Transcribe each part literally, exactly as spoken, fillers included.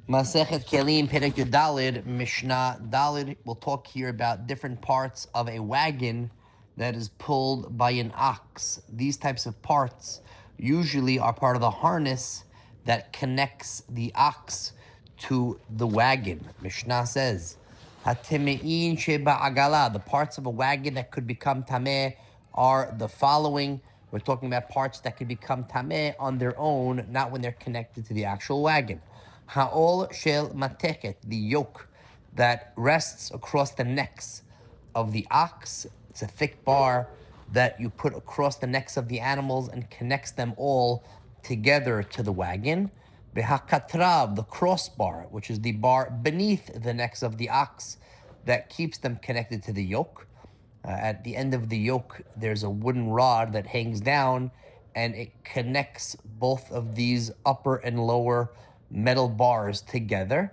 Masechet Kelim, Perek Yud Daled, Mishnah Daled. We'll talk here about different parts of a wagon that is pulled by an ox. These types of parts usually are part of the harness that connects the ox to the wagon. Mishnah says, Hateme'in sheba agala, the parts of a wagon that could become tameh are the following. We're talking about parts that could become tameh on their own, not when they're connected to the actual wagon. Ha'ol shel mateket, the yoke that rests across the necks of the ox. It's a thick bar that you put across the necks of the animals and connects them all together to the wagon. Behakatrav, the crossbar, which is the bar beneath the necks of the ox that keeps them connected to the yoke. Uh, at the end of the yoke, there's a wooden rod that hangs down, and it connects both of these upper and lower metal bars together.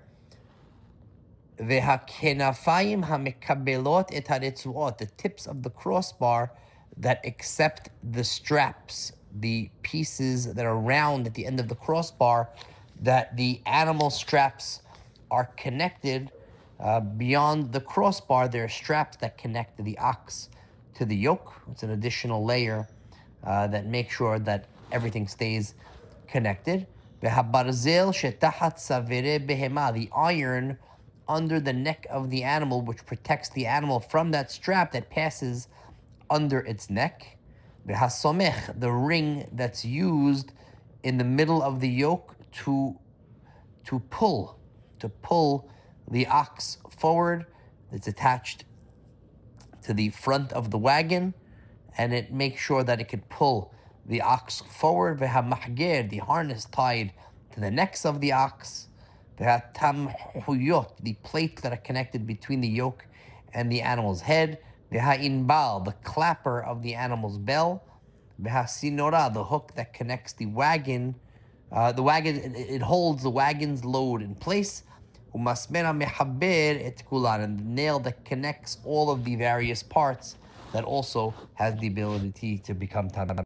Vehakenafayim hamekabelot et haretzuot, the tips of the crossbar that accept the straps, the pieces that are round at the end of the crossbar, that the animal straps are connected. Uh, beyond the crossbar, there are straps that connect the ox to the yoke. It's an additional layer uh, that makes sure that everything stays connected. Vehabarzel shetahat savere behema, the iron under the neck of the animal, which protects the animal from that strap that passes under its neck. Vehasomech, the ring that's used in the middle of the yoke to to pull, to pull the ox forward. It's attached to the front of the wagon, and it makes sure that it can pull the ox forward. Vehamahger, the harness tied to the necks of the ox. Vehatamhuyot, the plates that are connected between the yoke and the animal's head. Vehainbal, the clapper of the animal's bell. Vehasinora, the hook that connects the wagon. Uh, the wagon, it, it holds the wagon's load in place. Umasmena mehaber et kulan, and the nail that connects all of the various parts that also has the ability to become tameh.